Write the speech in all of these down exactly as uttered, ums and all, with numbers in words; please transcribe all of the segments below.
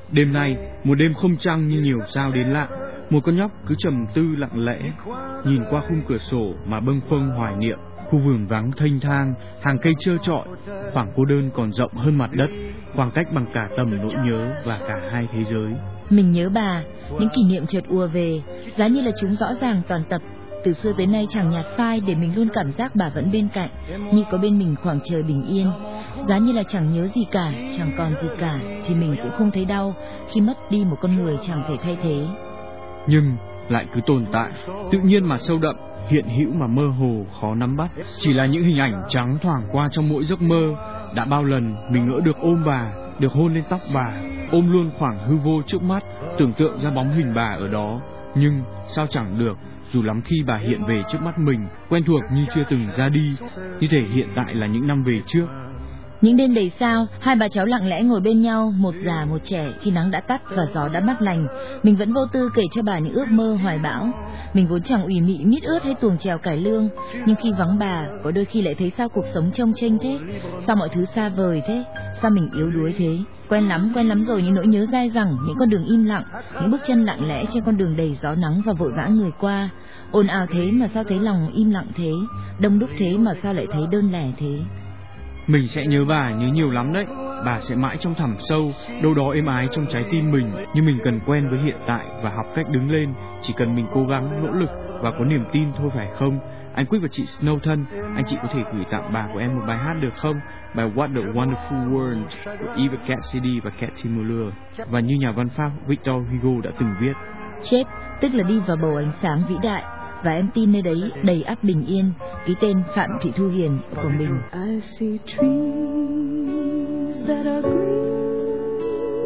Đêm nay, một đêm không trăng nhưng nhiều sao đến lạ. Một con nhóc cứ trầm tư lặng lẽ, nhìn qua khung cửa sổ mà bâng khuâng hoài niệm. Khu vườn vắng thênh thang, hàng cây trơ trọi, khoảng cô đơn còn rộng hơn mặt đất, khoảng cách bằng cả tầm nỗi nhớ và cả hai thế giới. Mình nhớ bà, những kỷ niệm chợt ùa về, giá như là chúng rõ ràng toàn tập. Từ xưa tới nay chẳng nhạt phai để mình luôn cảm giác bà vẫn bên cạnh, như có bên mình khoảng trời bình yên. Giá như là chẳng nhớ gì cả, chẳng còn gì cả, thì mình cũng không thấy đau khi mất đi một con người chẳng thể thay thế. Nhưng lại cứ tồn tại, tự nhiên mà sâu đậm, hiện hữu mà mơ hồ khó nắm bắt. Chỉ là những hình ảnh trắng thoảng qua trong mỗi giấc mơ. Đã bao lần mình ngỡ được ôm bà, được hôn lên tóc bà, ôm luôn khoảng hư vô trước mắt, tưởng tượng ra bóng hình bà ở đó. Nhưng sao chẳng được, dù lắm khi bà hiện về trước mắt mình, quen thuộc như chưa từng ra đi, như thể hiện tại là những năm về trước. Những đêm đầy sao, hai bà cháu lặng lẽ ngồi bên nhau, một già một trẻ, khi nắng đã tắt và gió đã mát lành. Mình vẫn vô tư kể cho bà những ước mơ hoài bão. Mình vốn chẳng ủy mị mít ướt hay tuồng trèo cải lương, nhưng khi vắng bà, có đôi khi lại thấy sao cuộc sống trông chênh thế, sao mọi thứ xa vời thế, sao mình yếu đuối thế. Quen lắm, quen lắm rồi những nỗi nhớ dai dẳng, những con đường im lặng, những bước chân lặng lẽ trên con đường đầy gió nắng và vội vã người qua. Ồn ào thế mà sao thấy lòng im lặng thế, đông đúc thế mà sao lại thấy đơn lẻ thế. Mình sẽ nhớ bà, nhớ nhiều lắm đấy. Bà sẽ mãi trong thẳm sâu, đâu đó êm ái trong trái tim mình. Nhưng mình cần quen với hiện tại và học cách đứng lên. Chỉ cần mình cố gắng, nỗ lực và có niềm tin thôi, phải không? Anh Quyết và chị Snow thân, anh chị có thể gửi tặng bà của em một bài hát được không? Bài What the Wonderful World của Eva Cassidy và Cathy Muller. Và như nhà văn Pháp Victor Hugo đã từng viết, chết tức là đi vào bầu ánh sáng vĩ đại, và em tin nơi đấy đầy ắp bình yên. Ký tên Phạm Thị Thu Hiền của mình. I see trees that are green,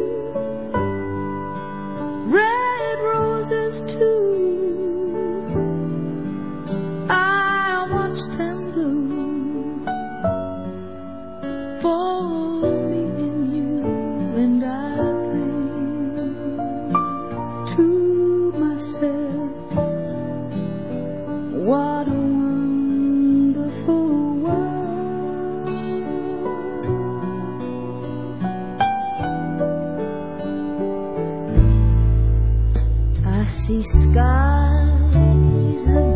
red roses too. I watch them bloom for me and you, and I think to myself, what a wonderful world. I see skies of